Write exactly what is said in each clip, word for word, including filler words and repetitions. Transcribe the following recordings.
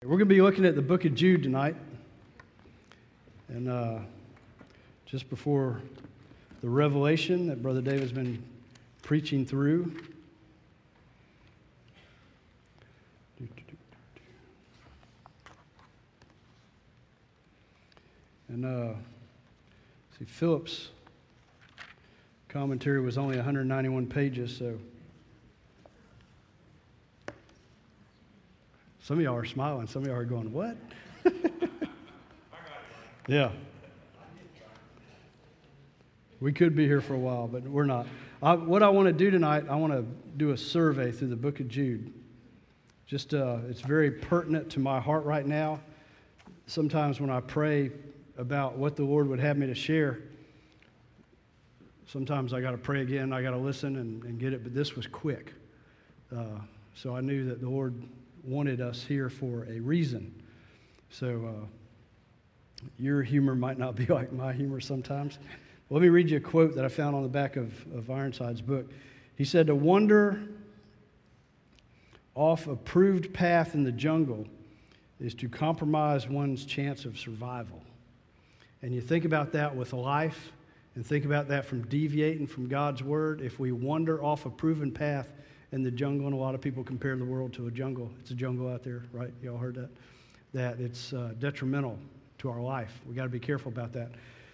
We're going to be looking at the book of Jude tonight. And uh, just before the revelation that Brother David's been preaching through. And uh, see, Philip's commentary was only one hundred ninety-one pages, so some of y'all are smiling. Some of y'all are going, what? Yeah. We could be here for a while, but we're not. I, what I want to do tonight, I want to do a survey through the book of Jude. Just, uh, it's very pertinent to my heart right now. Sometimes when I pray about what the Lord would have me to share, sometimes I got to pray again, I got to listen and, and get it, but this was quick. Uh, so I knew that the Lord wanted us here for a reason. So uh, your humor might not be like my humor sometimes. Let me read you a quote that I found on the back of, of Ironside's book. He said, "To wander off a proved path in the jungle is to compromise one's chance of survival." And you think about that with life, and think about that from deviating from God's word. If we wander off a proven path in the jungle, and a lot of people compare the world to a jungle. It's a jungle out there, right? Y'all heard that? That it's uh, detrimental to our life. We got to be careful about that.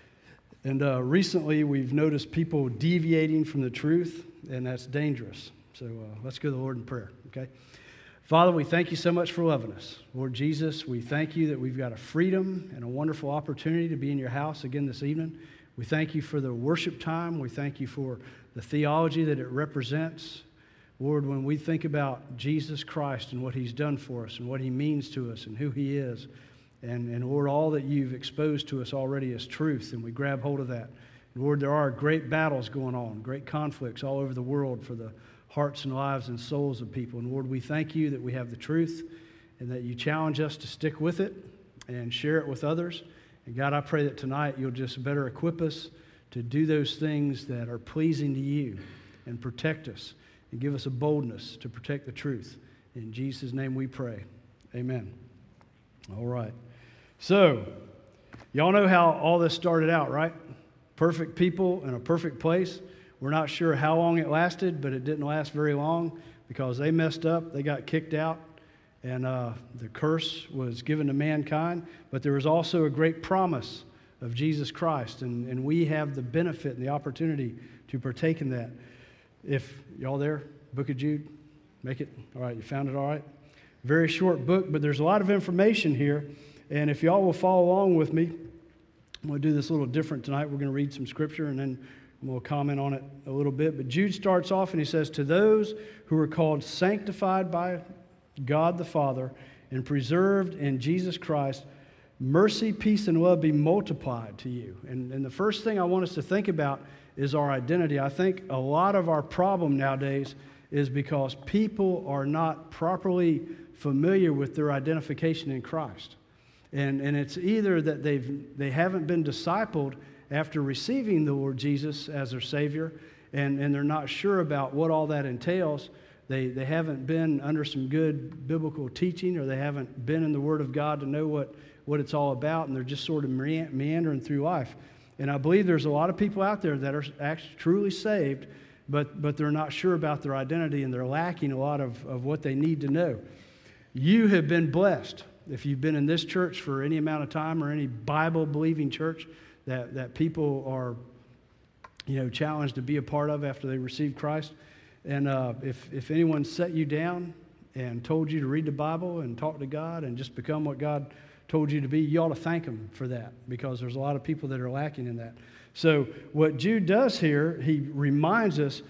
And uh, recently, we've noticed people deviating from the truth, and that's dangerous. So uh, let's go to the Lord in prayer, okay? Father, we thank you so much for loving us. Lord Jesus, we thank you that we've got a freedom and a wonderful opportunity to be in your house again this evening. We thank you for the worship time. We thank you for the theology that it represents. Lord, when we think about Jesus Christ and what he's done for us and what he means to us and who he is, and, and Lord, all that you've exposed to us already is truth, and we grab hold of that. And Lord, there are great battles going on, great conflicts all over the world for the hearts and lives and souls of people. And Lord, we thank you that we have the truth and that you challenge us to stick with it and share it with others. And God, I pray that tonight you'll just better equip us to do those things that are pleasing to you and protect us and give us a boldness to protect the truth. In Jesus' name we pray. Amen. All right. So, y'all know how all this started out, right? Perfect people in a perfect place. We're not sure how long it lasted, but it didn't last very long because they messed up. They got kicked out, and uh, the curse was given to mankind. But there was also a great promise of Jesus Christ, and, and we have the benefit and the opportunity to partake in that. If y'all there, Book of Jude, make it? All right, you found it all right? Very short book, but there's a lot of information here. And if y'all will follow along with me, I'm going to do this a little different tonight. We're going to read some scripture, and then we'll comment on it a little bit. But Jude starts off and he says, "To those who are called sanctified by God the Father and preserved in Jesus Christ, mercy, peace, and love be multiplied to you." And, and the first thing I want us to think about is our identity. I think a lot of our problem nowadays is because people are not properly familiar with their identification in Christ. And, and it's either that they've, they haven't been discipled after receiving the Lord Jesus as their Savior, and, and they're not sure about what all that entails. They, they haven't been under some good biblical teaching, or they haven't been in the Word of God to know what, what it's all about, and they're just sort of meandering through life. And I believe there's a lot of people out there that are actually truly saved, but, but they're not sure about their identity, and they're lacking a lot of, of what they need to know. You have been blessed. If you've been in this church for any amount of time, or any Bible-believing church that, that people are, you know, challenged to be a part of after they receive Christ. And uh, if, if anyone set you down and told you to read the Bible and talk to God and just become what God told you to be, you ought to thank them for that, because there's a lot of people that are lacking in that. So what Jude does here, he reminds us,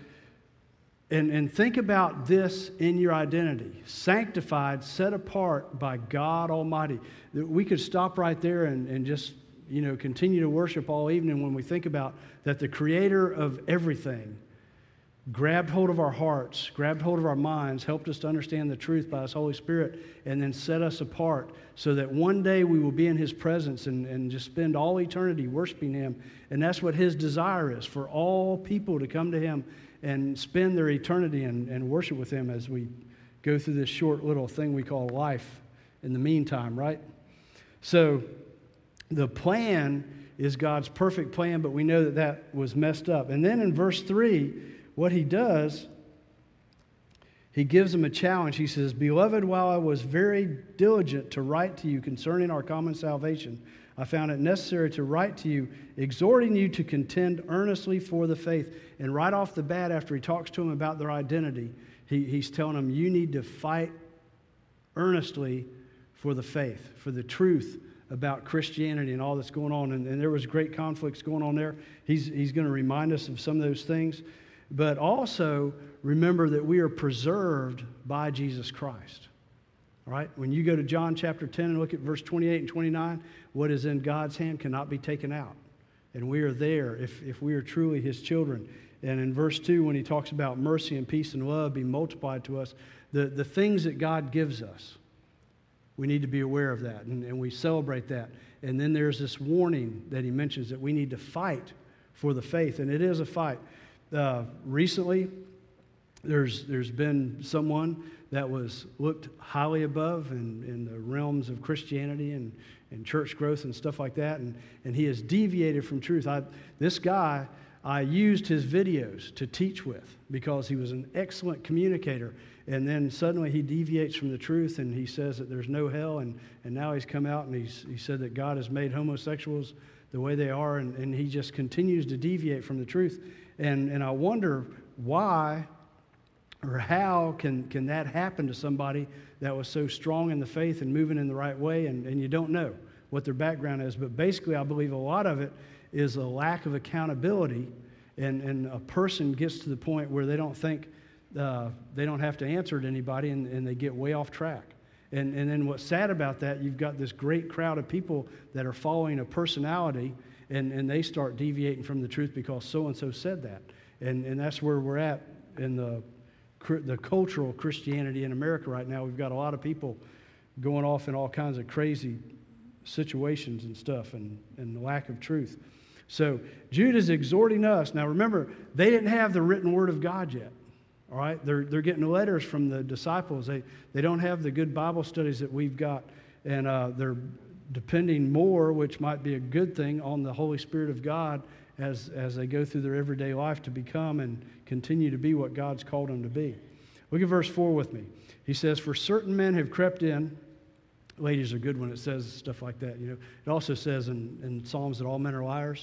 and, and think about this in your identity: sanctified, set apart by God Almighty. We could stop right there and, and just, you know, continue to worship all evening when we think about that the Creator of everything grabbed hold of our hearts, grabbed hold of our minds, helped us to understand the truth by His Holy Spirit, and then set us apart so that one day we will be in His presence and, and just spend all eternity worshiping Him. And that's what His desire is, for all people to come to Him and spend their eternity and, and worship with Him as we go through this short little thing we call life in the meantime, right? So the plan is God's perfect plan, but we know that that was messed up. And then in verse three, what he does, he gives them a challenge. He says, "Beloved, while I was very diligent to write to you concerning our common salvation, I found it necessary to write to you, exhorting you to contend earnestly for the faith." And right off the bat, after he talks to them about their identity, he, he's telling them, you need to fight earnestly for the faith, for the truth about Christianity and all that's going on. And, and there was great conflicts going on there. He's, he's going to remind us of some of those things. But also, remember that we are preserved by Jesus Christ. All right? When you go to John chapter ten and look at verse twenty-eight and twenty-nine, what is in God's hand cannot be taken out. And we are there if, if we are truly his children. And in verse two, when he talks about mercy and peace and love being multiplied to us, the, the things that God gives us, we need to be aware of that, and, and we celebrate that. And then there's this warning that he mentions that we need to fight for the faith, and it is a fight. Uh, recently, there's there's been someone that was looked highly above in, in the realms of Christianity and, and church growth and stuff like that, and, and he has deviated from truth. I, this guy, I used his videos to teach with because he was an excellent communicator. And then suddenly he deviates from the truth, and he says that there's no hell, and, and now he's come out and he's, he said that God has made homosexuals the way they are, and, and he just continues to deviate from the truth. And, and I wonder why or how can, can that happen to somebody that was so strong in the faith and moving in the right way, and, and you don't know what their background is. But basically, I believe a lot of it is a lack of accountability, and, and a person gets to the point where they don't think Uh, they don't have to answer to anybody, and, and they get way off track. And, and then what's sad about that, you've got this great crowd of people that are following a personality, and, and they start deviating from the truth because so-and-so said that. And, and that's where we're at in the, the cultural Christianity in America right now. We've got a lot of people going off in all kinds of crazy situations and stuff, and, and the lack of truth. So Jude is exhorting us. Now remember, they didn't have the written word of God yet. All right, they're they're getting letters from the disciples. They they don't have the good Bible studies that we've got, and uh, they're depending more, which might be a good thing, on the Holy Spirit of God as as they go through their everyday life to become and continue to be what God's called them to be. Look at verse four with me. He says, "For certain men have crept in." Ladies are good when it says stuff like that. You know, it also says in, in Psalms that all men are liars.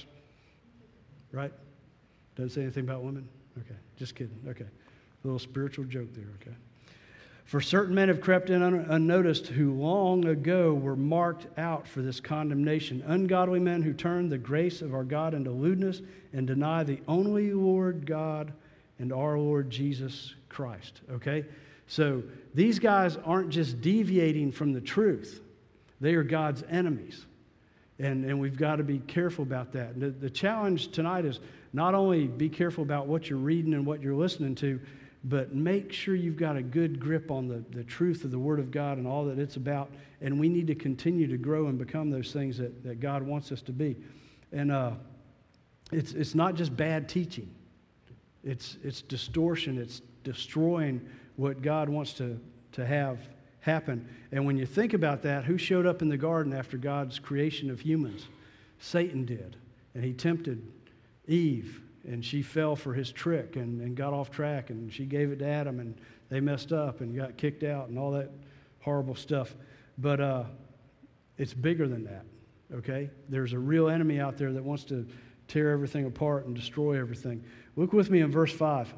Right? Doesn't say anything about women. Okay, just kidding. Okay. A little spiritual joke there, okay? "For certain men have crept in un- unnoticed who long ago were marked out for this condemnation, ungodly men who turn the grace of our God into lewdness and deny the only Lord God and our Lord Jesus Christ," okay? So these guys aren't just deviating from the truth. They are God's enemies, and, and we've got to be careful about that. And the, the challenge tonight is not only be careful about what you're reading and what you're listening to, but make sure you've got a good grip on the, the truth of the Word of God and all that it's about. And we need to continue to grow and become those things that, that God wants us to be. And uh, it's it's not just bad teaching. It's it's distortion. It's destroying what God wants to, to have happen. And when you think about that, who showed up in the garden after God's creation of humans? Satan did. And he tempted Eve. And she fell for his trick and, and got off track, and she gave it to Adam, and they messed up and got kicked out and all that horrible stuff. But uh, it's bigger than that, okay? There's a real enemy out there that wants to tear everything apart and destroy everything. Look with me in verse five.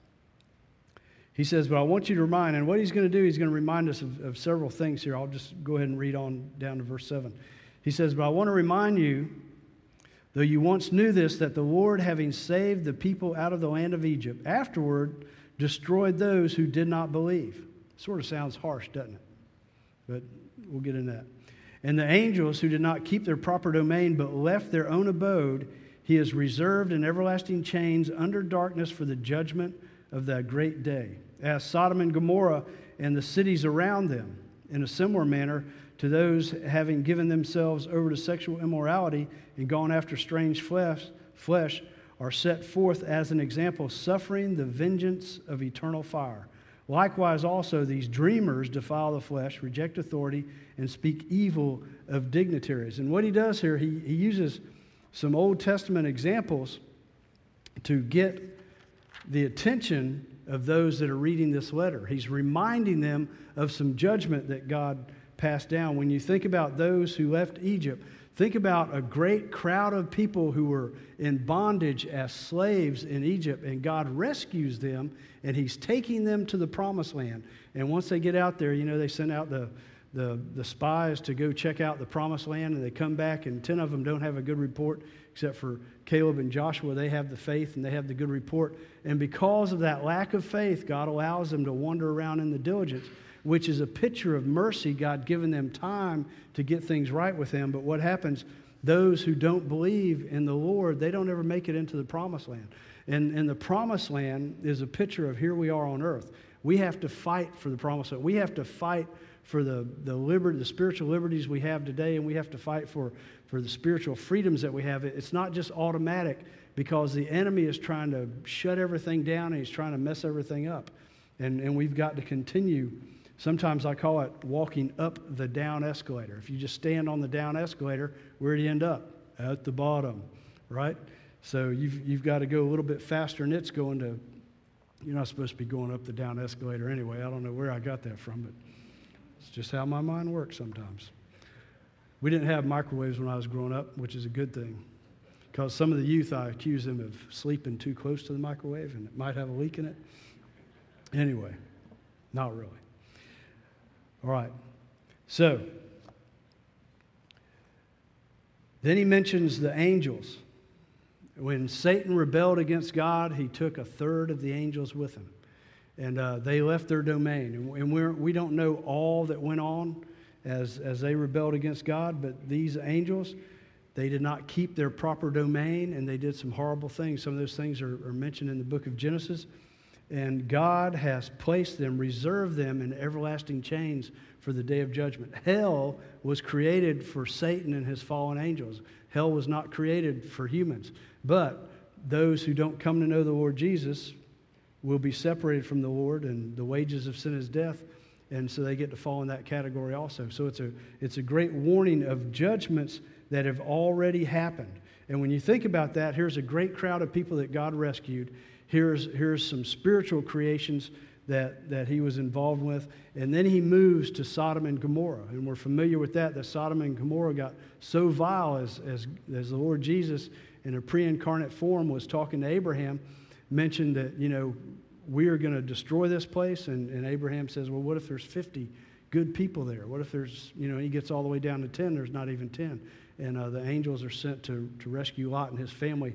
He says, "But I want you to remind," and what he's going to do, he's going to remind us of, of several things here. I'll just go ahead and read on down to verse seven. He says, "But I want to remind you, though you once knew this, that the Lord, having saved the people out of the land of Egypt, afterward destroyed those who did not believe." Sort of sounds harsh, doesn't it? But we'll get into that. "And the angels who did not keep their proper domain, but left their own abode, he has reserved in everlasting chains under darkness for the judgment of that great day, as Sodom and Gomorrah and the cities around them, in a similar manner to those having given themselves over to sexual immorality and gone after strange flesh, flesh are set forth as an example, suffering the vengeance of eternal fire. Likewise also these dreamers defile the flesh, reject authority, and speak evil of dignitaries. And what he does here, he, he uses some Old Testament examples to get the attention of those that are reading this letter. He's reminding them of some judgment that God passed down. When you think about those who left Egypt, think about a great crowd of people who were in bondage as slaves in Egypt, and God rescues them, and he's taking them to the promised land. And once they get out there, you know, they send out the, the, the spies to go check out the promised land, and they come back, and ten of them don't have a good report, except for Caleb and Joshua. They have the faith, and they have the good report. And because of that lack of faith, God allows them to wander around in the diligence, which is a picture of mercy, God giving them time to get things right with him. But what happens, those who don't believe in the Lord, they don't ever make it into the promised land. And, and the promised land is a picture of here we are on earth. We have to fight for the promised land. We have to fight for the, the liberty, the spiritual liberties we have today, and we have to fight for, for the spiritual freedoms that we have. It's not just automatic, because the enemy is trying to shut everything down, and he's trying to mess everything up. And, and we've got to continue. Sometimes I call it walking up the down escalator. If you just stand on the down escalator, where do you end up? At the bottom, right? So you've, you've got to go a little bit faster than it's going to. You're not supposed to be going up the down escalator anyway. I don't know where I got that from, but it's just how my mind works sometimes. We didn't have microwaves when I was growing up, which is a good thing, because some of the youth, I accuse them of sleeping too close to the microwave, and it might have a leak in it. Anyway, not really. All right. So, then he mentions the angels. When Satan rebelled against God, he took a third of the angels with him. And uh, they left their domain. And, and we're, we don't know all that went on as, as they rebelled against God, but these angels, they did not keep their proper domain, and they did some horrible things. Some of those things are, are mentioned in the book of Genesis. And God has placed them, reserved them in everlasting chains for the day of judgment. Hell was created for Satan and his fallen angels. Hell was not created for humans. But those who don't come to know the Lord Jesus will be separated from the Lord, and the wages of sin is death. And so they get to fall in that category also. So it's a, it's a great warning of judgments that have already happened. And when you think about that, here's a great crowd of people that God rescued. Here's, here's some spiritual creations that, that he was involved with. And then he moves to Sodom and Gomorrah. And we're familiar with that, that Sodom and Gomorrah got so vile as, as, as the Lord Jesus in a pre-incarnate form was talking to Abraham, mentioned that, you know, we are going to destroy this place. And, and Abraham says, well, what if there's fifty good people there? What if there's, you know, he gets all the way down to ten, there's not even ten. And uh, the angels are sent to, to rescue Lot and his family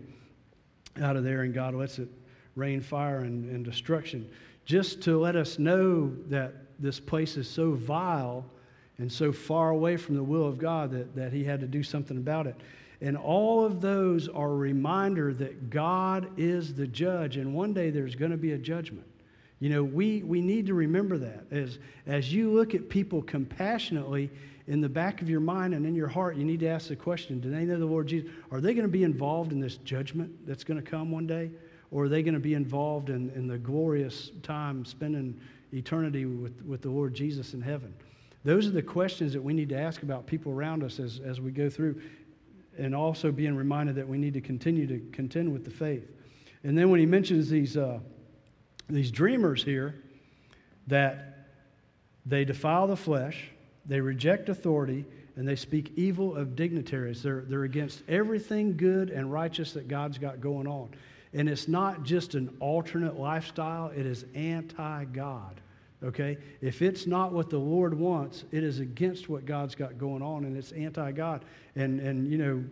out of there, and God lets it rain fire and, and destruction, just to let us know that this place is so vile and so far away from the will of God that, that he had to do something about it. And all of those are a reminder that God is the judge, and one day there's going to be a judgment. You know, we, we need to remember that. As, as you look at people compassionately, in the back of your mind and in your heart, you need to ask the question, do they know the Lord Jesus? Are they going to be involved in this judgment that's going to come one day? Or are they going to be involved in, in the glorious time spending eternity with, with the Lord Jesus in heaven? Those are the questions that we need to ask about people around us as, as we go through, and also being reminded that we need to continue to contend with the faith. And then when he mentions these, uh, these dreamers here, that they defile the flesh, they reject authority, and they speak evil of dignitaries. They're, they're against everything good and righteous that God's got going on. And it's not just an alternate lifestyle, it is anti-God, okay? If it's not what the Lord wants, it is against what God's got going on, and it's anti-God. And, and you know,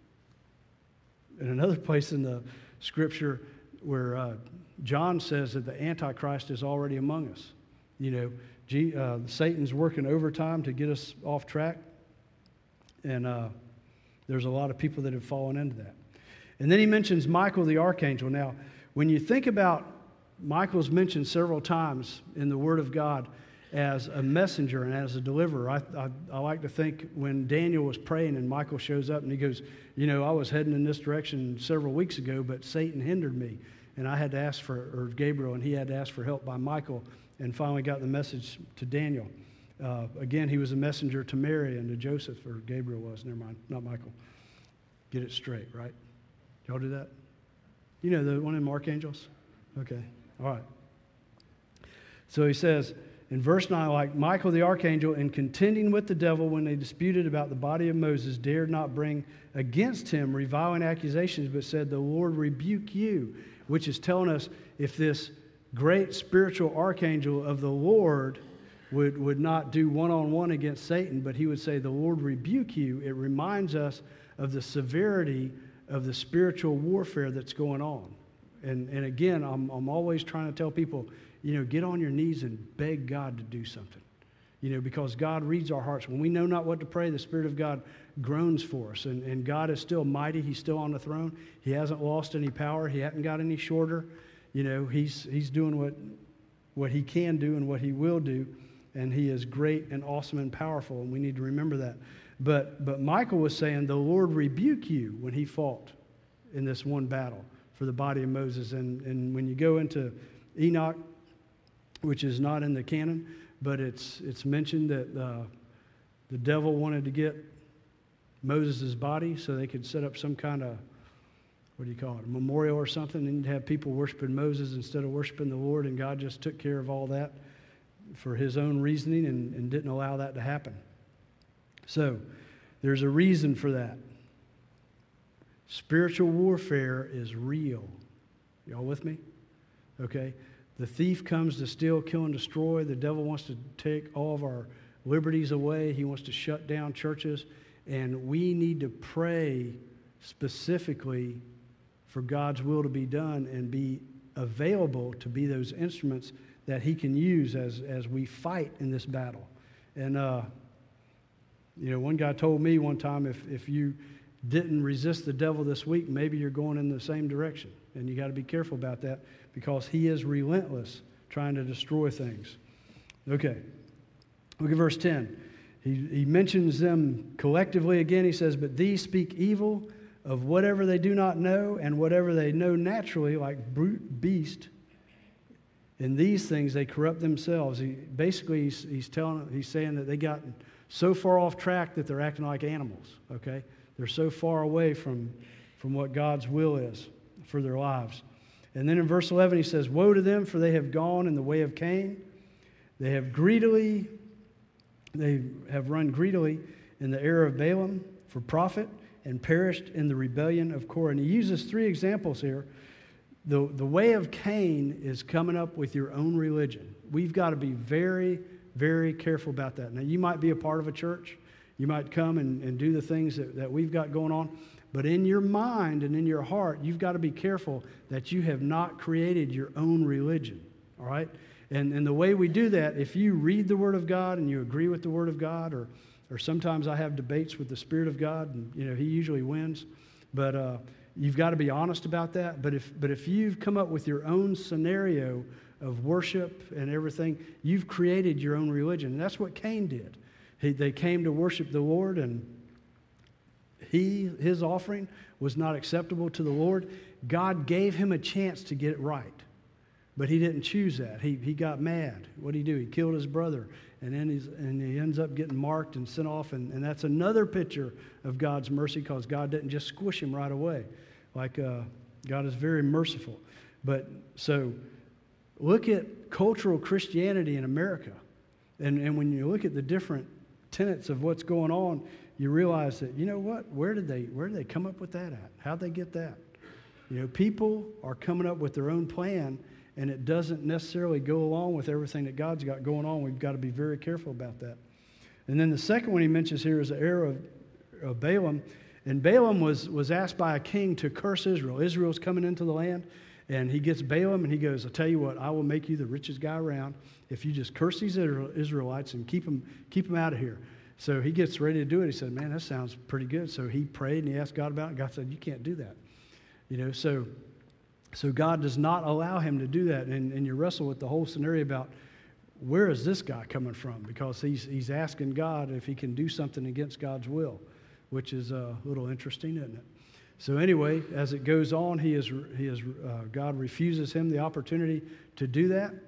in another place in the Scripture where uh, John says that the Antichrist is already among us. You know, G, uh, Satan's working overtime to get us off track, and uh, there's a lot of people that have fallen into that. And then he mentions Michael the archangel. Now, when you think about Michael's mentioned several times in the Word of God as a messenger and as a deliverer. I, I, I like to think when Daniel was praying and Michael shows up and he goes, you know, I was heading in this direction several weeks ago, but Satan hindered me. And I had to ask for, or Gabriel, and he had to ask for help by Michael and finally got the message to Daniel. Uh, again, he was a messenger to Mary and to Joseph, or Gabriel was, never mind, not Michael. Get it straight, right? Y'all do that? You know the one in Archangels? Okay, all right. So he says in verse nine, like Michael the archangel, in contending with the devil when they disputed about the body of Moses, dared not bring against him reviling accusations, but said, the Lord rebuke you, which is telling us if this great spiritual archangel of the Lord would, would not do one-on-one against Satan, but he would say, the Lord rebuke you. It reminds us of the severity of the spiritual warfare that's going on. And, and again, I'm, I'm always trying to tell people, you know, get on your knees and beg God to do something. You know, because God reads our hearts. When we know not what to pray, the Spirit of God groans for us. And, and God is still mighty. He's still on the throne. He hasn't lost any power. He hasn't got any shorter. You know, he's, he's doing what, what he can do and what he will do. And he is great and awesome and powerful. And we need to remember that. But, but Michael was saying, the Lord rebuke you when he fought in this one battle for the body of Moses. And, and when you go into Enoch, which is not in the canon, but it's it's mentioned that uh, the devil wanted to get Moses' body so they could set up some kind of, what do you call it, a memorial or something, and have people worshiping Moses instead of worshiping the Lord, and God just took care of all that for his own reasoning and, and didn't allow that to happen. So there's a reason for that. Spiritual warfare is real. Y'all with me? Okay? The thief comes to steal, kill, and destroy. The devil wants to take all of our liberties away. He wants to shut down churches. And we need to pray specifically for God's will to be done and be available to be those instruments that he can use as, as we fight in this battle. And, uh, you know, one guy told me one time, if, if you didn't resist the devil this week, maybe you're going in the same direction. And you got to be careful about that because he is relentless trying to destroy things. Okay, look at verse ten. He, he mentions them collectively again. He says, but these speak evil of whatever they do not know, and whatever they know naturally, like brute beast. In these things they corrupt themselves. He, basically, he's, he's telling, he's saying that they got so far off track that they're acting like animals. Okay, they're so far away from from what God's will is for their lives. And then in verse eleven he says, woe to them, for they have gone in the way of Cain. They have greedily, they have run greedily in the error of Balaam for profit, and perished in the rebellion of Korah. And he uses three examples here. The, the way of Cain is coming up with your own religion. We've got to be very, very careful about that. Now, you might be a part of a church. You might come and, and do the things that, that we've got going on. But in your mind and in your heart, you've got to be careful that you have not created your own religion, all right? And, and the way we do that, if you read the Word of God and you agree with the Word of God, or, or sometimes I have debates with the Spirit of God, and, you know, he usually wins. But uh, you've got to be honest about that. But if, but if you've come up with your own scenario of worship and everything, you've created your own religion. And that's what Cain did. He, they came to worship the Lord, and He, his offering was not acceptable to the Lord. God gave him a chance to get it right, but he didn't choose that. He, he got mad. What did he do? He killed his brother, and then he's, and he ends up getting marked and sent off, and, and that's another picture of God's mercy, because God didn't just squish him right away. Like uh, God is very merciful. But so look at cultural Christianity in America, and, and when you look at the different tenets of what's going on, you realize that, you know what, where did they where did they come up with that at? How'd they get that? You know, people are coming up with their own plan, and it doesn't necessarily go along with everything that God's got going on. We've got to be very careful about that. And then the second one he mentions here is the error of, of Balaam. And Balaam was, was asked by a king to curse Israel. Israel's coming into the land, and he gets Balaam, and he goes, I'll tell you what, I will make you the richest guy around if you just curse these Israelites and keep them, keep them out of here. So he gets ready to do it. He said, man, that sounds pretty good. So he prayed and he asked God about it. God said, you can't do that. You know, so so God does not allow him to do that. And, and you wrestle with the whole scenario about where is this guy coming from? Because he's he's asking God if he can do something against God's will, which is a little interesting, isn't it? So anyway, as it goes on, he is he is uh, God refuses him the opportunity to do that.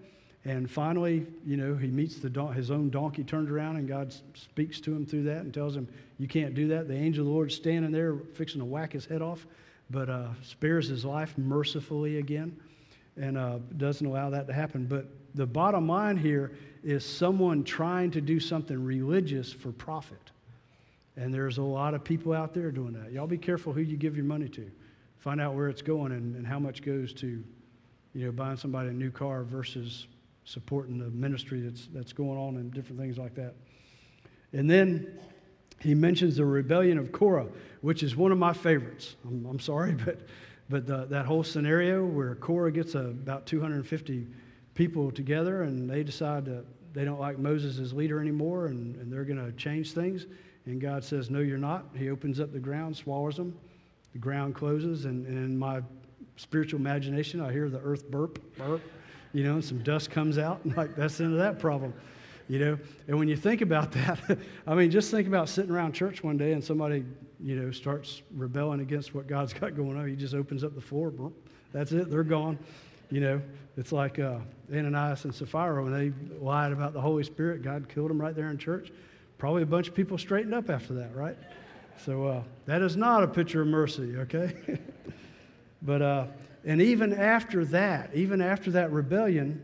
And finally, you know, he meets the don- his own donkey turned around, and God speaks to him through that and tells him, you can't do that. The angel of the Lord's standing there fixing to whack his head off, but uh, spares his life mercifully again and uh, doesn't allow that to happen. But the bottom line here is someone trying to do something religious for profit. And there's a lot of people out there doing that. Y'all be careful who you give your money to. Find out where it's going and, and how much goes to, you know, buying somebody a new car versus supporting the ministry that's that's going on and different things like that. And then he mentions the rebellion of Korah, which is one of my favorites. I'm, I'm sorry, but but the, that whole scenario where Korah gets a, about two hundred fifty people together and they decide that they don't like Moses as leader anymore and, and they're going to change things. And God says, no, you're not. He opens up the ground, swallows them. The ground closes, and, and in my spiritual imagination, I hear the earth burp, burp. You know, and some dust comes out, and like, that's the end of that problem, you know. And when you think about that, I mean, just think about sitting around church one day and somebody, you know, starts rebelling against what God's got going on. He just opens up the floor, that's it, they're gone. You know, it's like uh, Ananias and Sapphira, when they lied about the Holy Spirit, God killed them right there in church. Probably a bunch of people straightened up after that, right? So uh, that is not a picture of mercy, okay? but... uh And even after that, even after that rebellion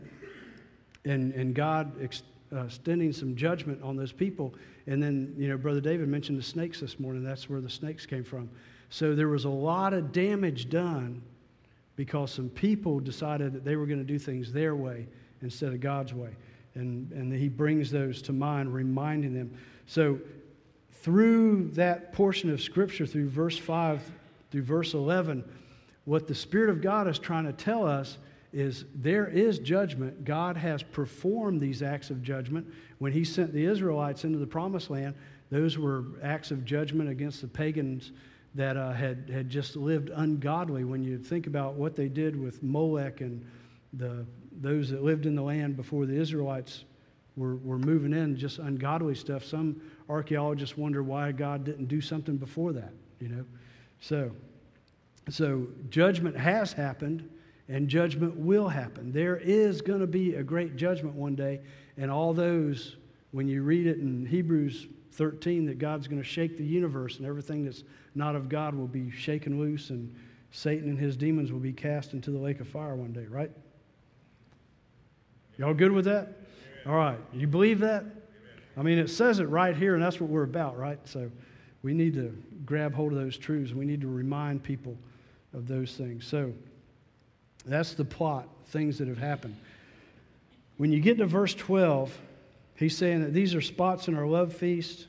and, and God ex, uh, extending some judgment on those people, and then, you know, Brother David mentioned the snakes this morning. That's where the snakes came from. So there was a lot of damage done because some people decided that they were going to do things their way instead of God's way. And, and he brings those to mind, reminding them. So through that portion of Scripture, through verse five, through verse eleven, what the Spirit of God is trying to tell us is there is judgment. God has performed these acts of judgment. When he sent the Israelites into the Promised Land, those were acts of judgment against the pagans that uh, had, had just lived ungodly. When you think about what they did with Molech and the those that lived in the land before the Israelites were, were moving in, just ungodly stuff. Some archaeologists wonder why God didn't do something before that, you know. So... So judgment has happened, and judgment will happen. There is going to be a great judgment one day, and all those, when you read it in Hebrews thirteen, that God's going to shake the universe, and everything that's not of God will be shaken loose, and Satan and his demons will be cast into the lake of fire one day, right? Y'all good with that? Amen. All right. You believe that? Amen. I mean, it says it right here, and that's what we're about, right? So we need to grab hold of those truths, and we need to remind people of those things. So that's the plot, things that have happened. When you get to verse twelve, he's saying that these are spots in our love feast.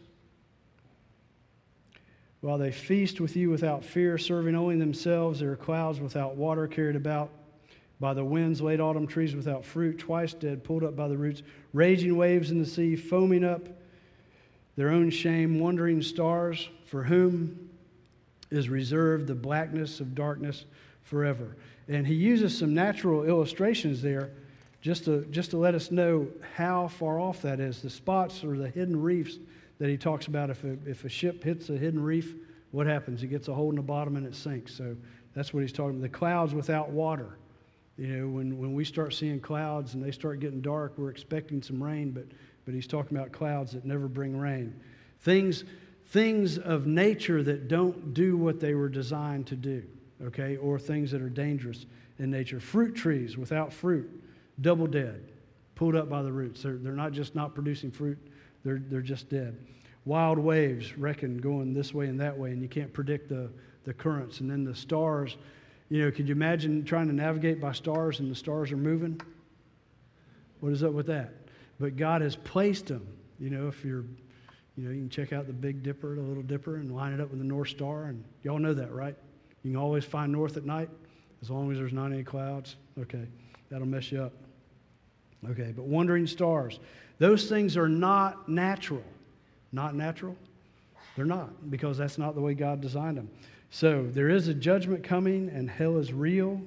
While they feast with you without fear, serving only themselves, there are clouds without water carried about by the winds, late autumn trees without fruit, twice dead, pulled up by the roots, raging waves in the sea, foaming up their own shame, wandering stars, for whom is reserved the blackness of darkness forever. And he uses some natural illustrations there just to, just to let us know how far off that is. The spots or the hidden reefs that he talks about. If a, if a ship hits a hidden reef, what happens? It gets a hole in the bottom and it sinks. So that's what he's talking about. The clouds without water. You know, when, when we start seeing clouds and they start getting dark, we're expecting some rain, but, but he's talking about clouds that never bring rain. Things... Things of nature that don't do what they were designed to do, okay? Or things that are dangerous in nature. Fruit trees without fruit, double dead, pulled up by the roots. They're, they're not just not producing fruit, they're, they're just dead. Wild waves, reckon, going this way and that way, and you can't predict the, the currents. And then the stars, you know, could you imagine trying to navigate by stars and the stars are moving? What is up with that? But God has placed them, you know, if you're You know, you can check out the Big Dipper, the Little Dipper, and line it up with the North Star. And y'all know that, right? You can always find north at night as long as there's not any clouds. Okay, that'll mess you up. Okay, but wandering stars. Those things are not natural. Not natural? They're not, because that's not the way God designed them. So there is a judgment coming, and hell is real.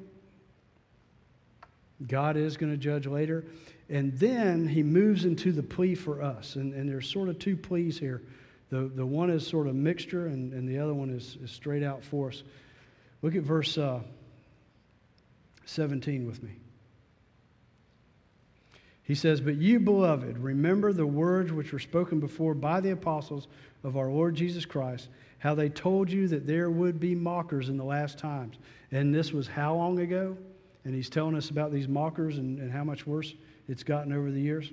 God is going to judge later. And then he moves into the plea for us. And, and there's sort of two pleas here. The, the one is sort of mixture, and, and the other one is, is straight out for us. Look at verse uh, seventeen with me. He says, "But you, beloved, remember the words which were spoken before by the apostles of our Lord Jesus Christ, how they told you that there would be mockers in the last times." And this was how long ago? And he's telling us about these mockers and, and how much worse it's gotten over the years.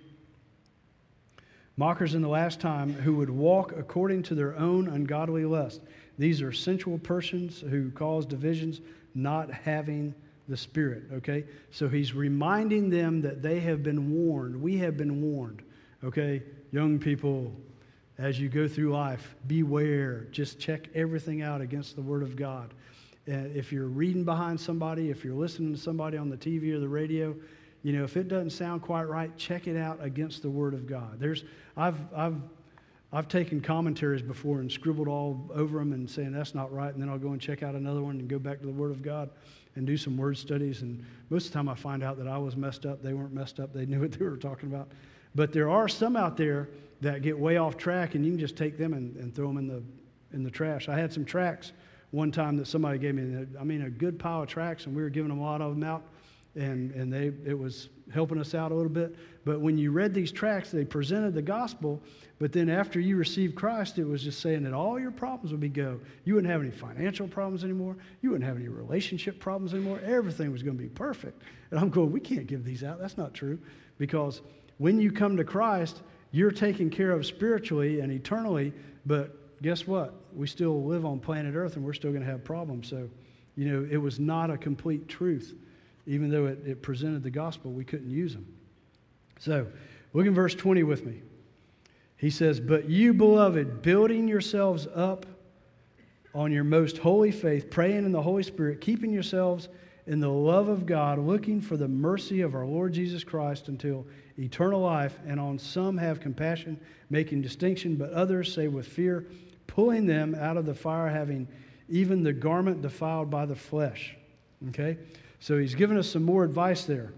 Mockers in the last time, who would walk according to their own ungodly lust. These are sensual persons who cause divisions, not having the Spirit, okay? So he's reminding them that they have been warned. We have been warned, okay? Young people, as you go through life, beware. Just check everything out against the Word of God. Uh, if you're reading behind somebody, if you're listening to somebody on the T V or the radio, you know, if it doesn't sound quite right, check it out against the Word of God. There's, I've, I've, I've taken commentaries before and scribbled all over them and saying that's not right, and then I'll go and check out another one and go back to the Word of God and do some word studies. And most of the time I find out that I was messed up. They weren't messed up. They knew what they were talking about. But there are some out there that get way off track, and you can just take them and, and throw them in the in the trash. I had some tracts one time that somebody gave me, I mean, a good pile of tracts, and we were giving them a lot of them out, and, and they it was helping us out a little bit. But when you read these tracts, they presented the gospel, but then after you received Christ, it was just saying that all your problems would be go. You wouldn't have any financial problems anymore. You wouldn't have any relationship problems anymore. Everything was going to be perfect. And I'm going, we can't give these out. That's not true. Because when you come to Christ, you're taken care of spiritually and eternally, but guess what? We still live on planet Earth, and we're still going to have problems. So, you know, it was not a complete truth. Even though it, it presented the gospel, we couldn't use them. So, look in verse twenty with me. He says, "But you, beloved, building yourselves up on your most holy faith, praying in the Holy Spirit, keeping yourselves in the love of God, looking for the mercy of our Lord Jesus Christ until eternal life, and on some have compassion, making distinction, but others say with fear, pulling them out of the fire, having even the garment defiled by the flesh." Okay? So he's given us some more advice there.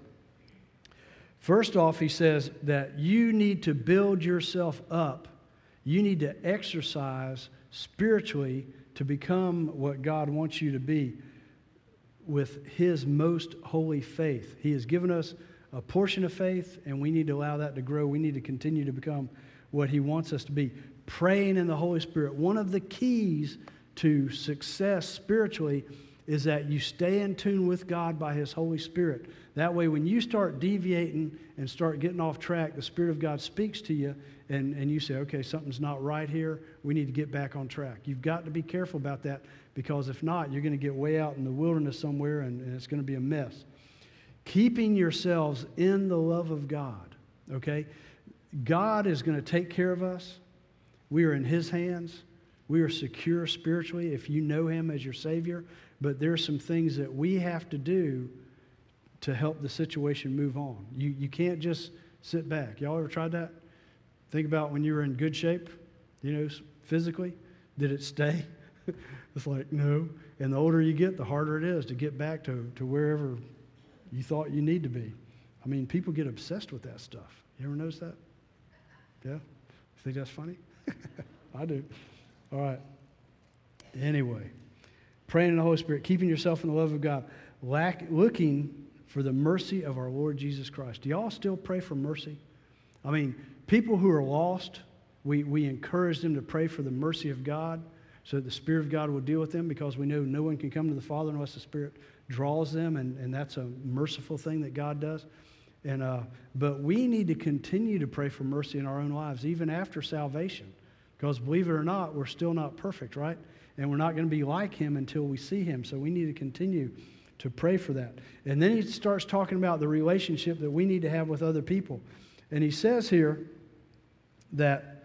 First off, he says that you need to build yourself up. You need to exercise spiritually to become what God wants you to be with His most holy faith. He has given us a portion of faith, and we need to allow that to grow. We need to continue to become what He wants us to be. Praying in the Holy Spirit. One of the keys to success spiritually is that you stay in tune with God by His Holy Spirit. That way, when you start deviating and start getting off track, the Spirit of God speaks to you, and, and you say, okay, something's not right here. We need to get back on track. You've got to be careful about that, because if not, you're going to get way out in the wilderness somewhere, and, and it's going to be a mess. Keeping yourselves in the love of God, okay? God is going to take care of us. We are in His hands. We are secure spiritually if you know Him as your Savior. But there are some things that we have to do to help the situation move on. You, you can't just sit back. Y'all ever tried that? Think about when you were in good shape, you know, physically. Did it stay? It's like, no. And the older you get, the harder it is to get back to, to wherever you thought you need to be. I mean, people get obsessed with that stuff. You ever notice that? Yeah? Think that's funny? I do. All right. Anyway, praying in the Holy Spirit, keeping yourself in the love of God, lack, looking for the mercy of our Lord Jesus Christ. Do y'all still pray for mercy? I mean, people who are lost, we, we encourage them to pray for the mercy of God so that the Spirit of God will deal with them, because we know no one can come to the Father unless the Spirit draws them, and, and that's a merciful thing that God does. And uh, but we need to continue to pray for mercy in our own lives, even after salvation, because believe it or not, we're still not perfect, right? And we're not going to be like Him until we see Him. So we need to continue to pray for that. And then he starts talking about the relationship that we need to have with other people. And he says here that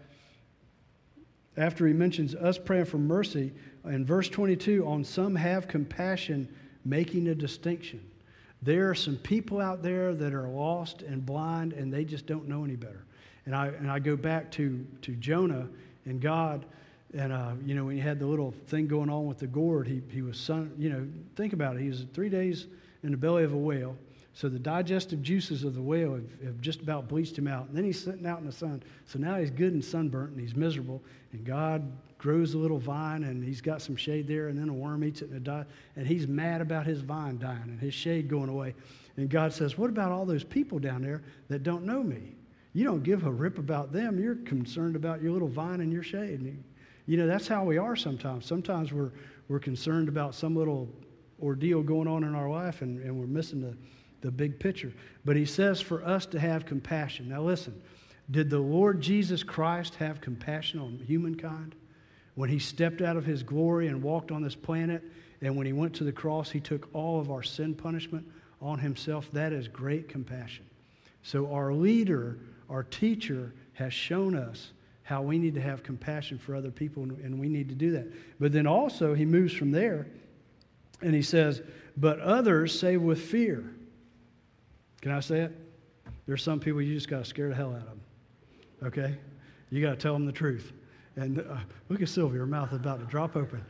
after he mentions us praying for mercy, in verse twenty-two, on some have compassion, making a distinction. There are some people out there that are lost and blind, and they just don't know any better. And I and I go back to, to Jonah and God. And, uh, you know, when he had the little thing going on with the gourd, he, he was, son, you know, think about it. He was three days in the belly of a whale, So the digestive juices of the whale have, have just about bleached him out. And then he's sitting out in the sun. So now he's good and sunburnt and he's miserable. And God grows a little vine and he's got some shade there. And then a worm eats it and it dies. And he's mad about his vine dying and his shade going away. And God says, what about all those people down there that don't know me? You don't give a rip about them. You're concerned about your little vine and your shade. And you know, that's how we are sometimes. Sometimes we're, we're concerned about some little ordeal going on in our life and, and we're missing the the big picture. But he says for us to have compassion. Now listen, did the Lord Jesus Christ have compassion on humankind? When he stepped out of his glory and walked on this planet, and when he went to the cross, he took all of our sin punishment on himself. That is great compassion. So our leader, our teacher, has shown us how we need to have compassion for other people, and we need to do that. But then also he moves from there, and he says, but others say with fear. Can I say it? There's some people you just got to scare the hell out of them. Okay? You got to tell them the truth. And uh, look at Sylvia, her mouth is about to drop open.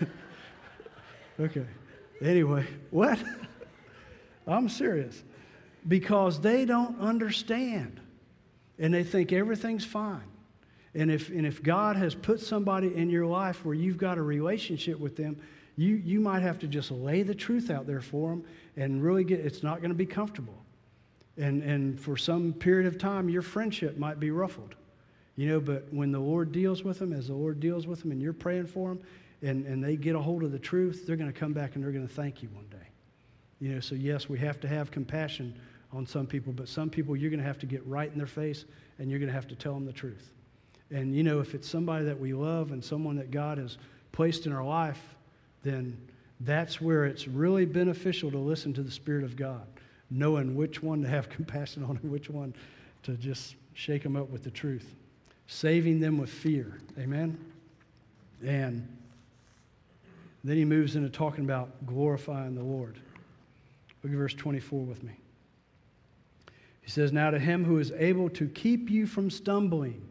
Okay. Anyway, what? I'm serious. Because they don't understand. And they think everything's fine. And if and if God has put somebody in your life where you've got a relationship with them, you, you might have to just lay the truth out there for them and really get, it's not going to be comfortable. And and for some period of time, your friendship might be ruffled. You know, but when the Lord deals with them, as the Lord deals with them, and you're praying for them, and, and they get a hold of the truth, they're going to come back and they're going to thank you one day. You know, so yes, we have to have compassion on some people, but some people you're going to have to get right in their face, and you're going to have to tell them the truth. And, you know, if it's somebody that we love and someone that God has placed in our life, then that's where it's really beneficial to listen to the Spirit of God, knowing which one to have compassion on and which one to just shake them up with the truth. Saving them with fear. Amen? And then he moves into talking about glorifying the Lord. Look at verse twenty-four with me. He says, now to him who is able to keep you from stumbling.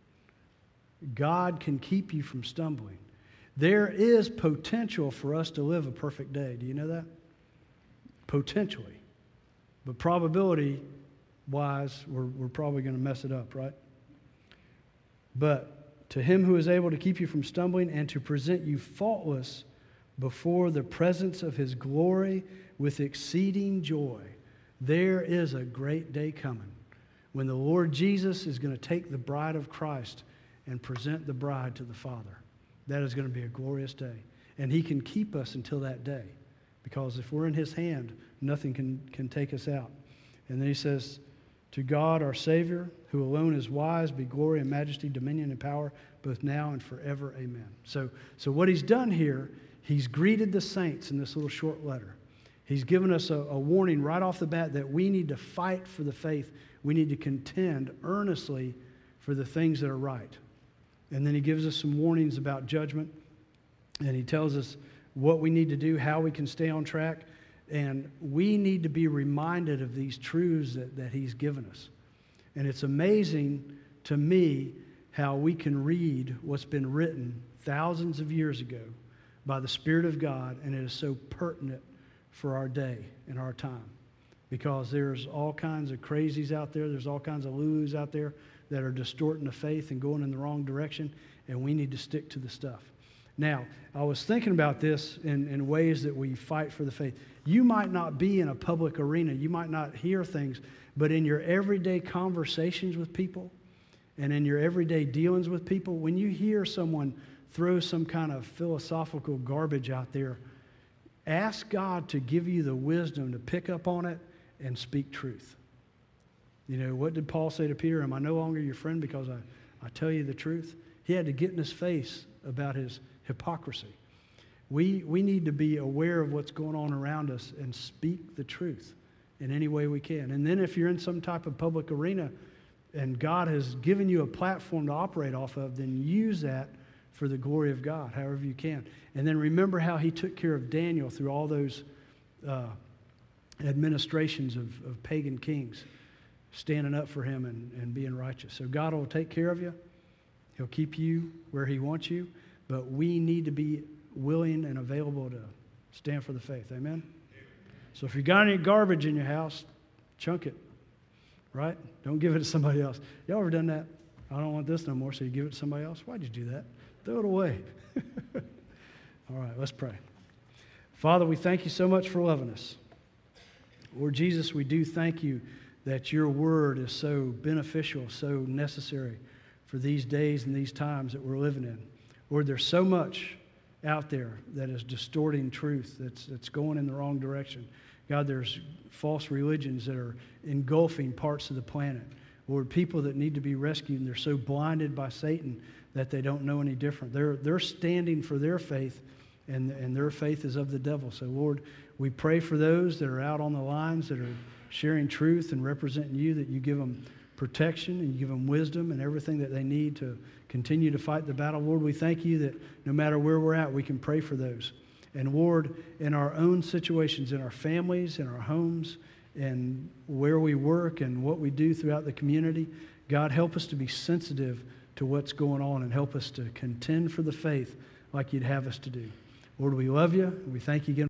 God can keep you from stumbling. There is potential for us to live a perfect day. Do you know that? Potentially. But probability-wise, we're, we're probably going to mess it up, right? But to him who is able to keep you from stumbling and to present you faultless before the presence of his glory with exceeding joy. There is a great day coming when the Lord Jesus is going to take the bride of Christ and present the bride to the Father. That is going to be a glorious day. And he can keep us until that day, because if we're in his hand, nothing can, can take us out. And then he says, to God our Savior, who alone is wise, be glory and majesty, dominion and power, both now and forever. Amen. So, so what he's done here, he's greeted the saints in this little short letter. He's given us a, a warning right off the bat that we need to fight for the faith. We need to contend earnestly for the things that are right. And then he gives us some warnings about judgment. And he tells us what we need to do, how we can stay on track. And we need to be reminded of these truths that, that he's given us. And it's amazing to me how we can read what's been written thousands of years ago by the Spirit of God, and it is so pertinent for our day and our time. Because there's all kinds of crazies out there, there's all kinds of lulus out there that are distorting the faith and going in the wrong direction, and we need to stick to the stuff. Now, I was thinking about this in, in ways that we fight for the faith. You might not be in a public arena, you might not hear things, but in your everyday conversations with people and in your everyday dealings with people, when you hear someone throw some kind of philosophical garbage out there, ask God to give you the wisdom to pick up on it and speak truth. You know, what did Paul say to Peter? Am I no longer your friend because I, I tell you the truth? He had to get in his face about his hypocrisy. We, we need to be aware of what's going on around us and speak the truth in any way we can. And then if you're in some type of public arena and God has given you a platform to operate off of, then use that for the glory of God, however you can. And then remember how he took care of Daniel through all those uh, administrations of, of pagan kings, standing up for him and, and being righteous. So God will take care of you. He'll keep you where he wants you. But we need to be willing and available to stand for the faith. Amen? So if you got any garbage in your house, Chunk it, right? Don't give it to somebody else. Y'all ever done that? I don't want this no more, so you give it to somebody else? Why'd you do that? Throw it away. All right, let's pray. Father, we thank you so much for loving us. Lord Jesus, we do thank you that your word is so beneficial, so necessary for these days and these times that we're living in. Lord, there's so much out there that is distorting truth, that's, that's going in the wrong direction. God, there's false religions that are engulfing parts of the planet. Lord, people that need to be rescued, and they're so blinded by Satan that they don't know any different. They're, they're standing for their faith, and, and their faith is of the devil. So, Lord, we pray for those that are out on the lines that are sharing truth and representing you, that you give them protection and you give them wisdom and everything that they need to continue to fight the battle. Lord, we thank you that no matter where we're at, we can pray for those. And Lord, in our own situations, in our families, in our homes, and where we work and what we do throughout the community, God, help us to be sensitive to what's going on and help us to contend for the faith like you'd have us to do. Lord, we love you. We thank you again